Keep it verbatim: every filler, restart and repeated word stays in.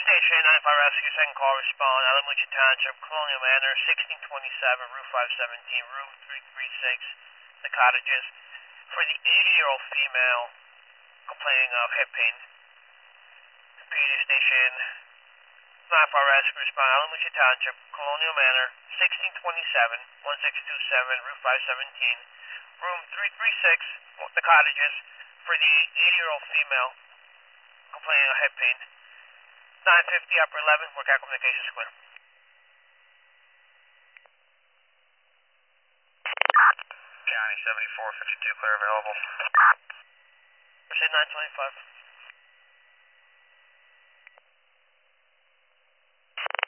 Station, ninety-five Rescue, second call, respond, Alamucha Township, Colonial Manor, sixteen twenty-seven, Route five seventeen, room three three six, the cottages, for the eighty-year-old female complaining of hip pain. Computer Station, ninety-five Rescue, respond, Alamucha Township, Colonial Manor, sixteen twenty-seven, one six two seven, Route five seventeen, room three three six, the cottages, for the eighty-year-old female complaining of hip pain. nine fifty upper eleven, work out communications clear. County seventy-four fifty-two clear available. Proceed nine twenty-five.